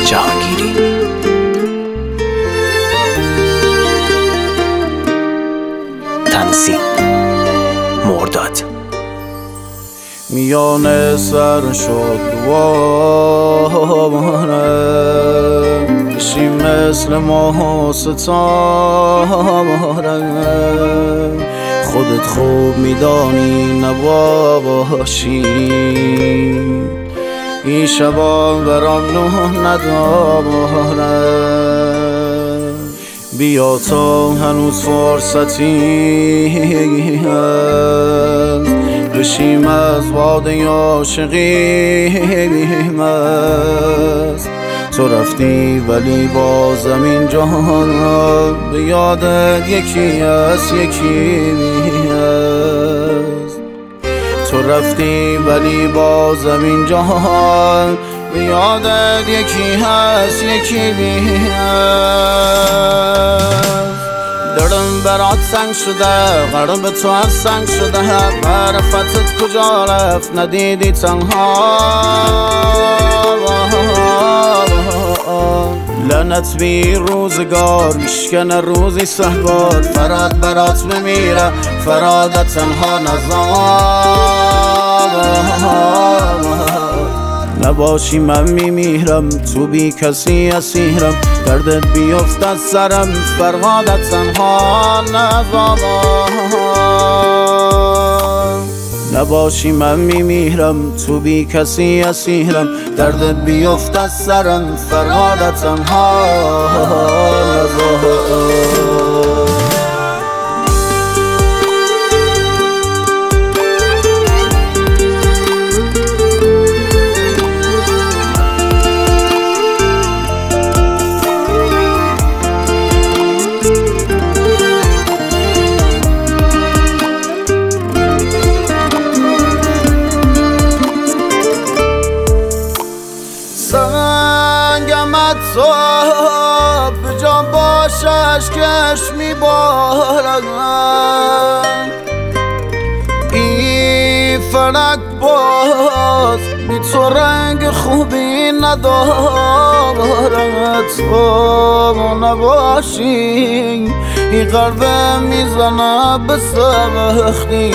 جهانگیری. تنظیم مرداد. میان سر شد دوارم بشی مثل ماه و ستارم، خودت خوب میدانی نباشی این شبا برام نه ندارم. بیا تا هنوز فرصتی هست بشیم از باده عاشقی مست. تو رفتی ولی بازم این جهان به یادت یکی هست تو رفتی ولی بازم این جهان به یادت یکی هست دلم برات سنگ شده، قلب تو از سنگ شده، معرفتت کجا رفت ندیدی تنها. لعنت بی روزگار میشکنه روزی سهوار، فراد برات بمیره فرادت تنها نزار. نباشی من میمیرم تو بی کسی اسیرم، دردت بیفت از سرم فرهادت تنها نزار. نباشی من میمیرم تو بی کسی اسیرم، دردت بیفت از سرم فرهادت تنها نزار. سنگمت تو به جا باشش کش میبارد، این فلک باز بی تو رنگ خوبی ندارد. تو نباشی این قلبه میزنه به سختی،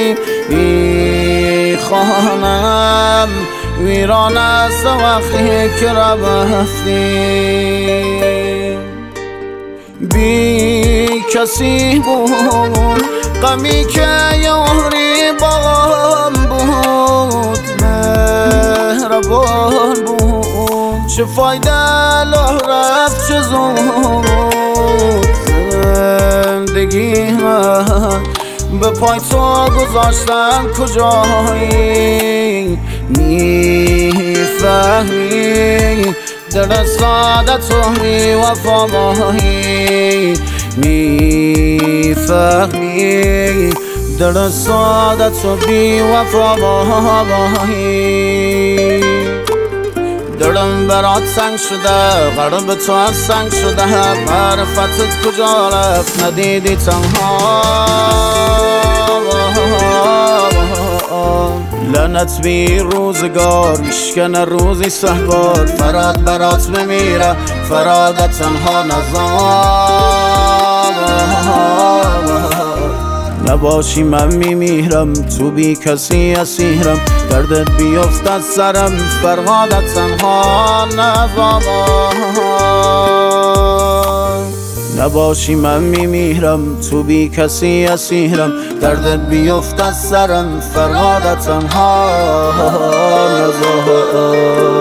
این خانم ویران است وقتی که رفتی. بی کسی بود غمی که یاری باغم بود، مهربان بود چه فایده له رفت چه زود. زندگی من به پای تو گذاشتم کجایی، میفهمی دل ساده تو بی وفایی، میفهمی دل ساده تو بی وفایی. دلم برات سنگ شده، قلب تو از سنگ شده، معرفتت کجا رفت ندیدی تنها. لعنت بی روزگار میشکنه روزی سهوار، فراد برات بمیره فرادت تنها نزار. نباشی من میمیرم تو بی کسی اسیرم، دردت بیفت از سرم فرهادت تنها نزار. نباشی من میمیرم تو بی کسی اسیرم، دردت بیفت از سرم فرهادت تنها نزار.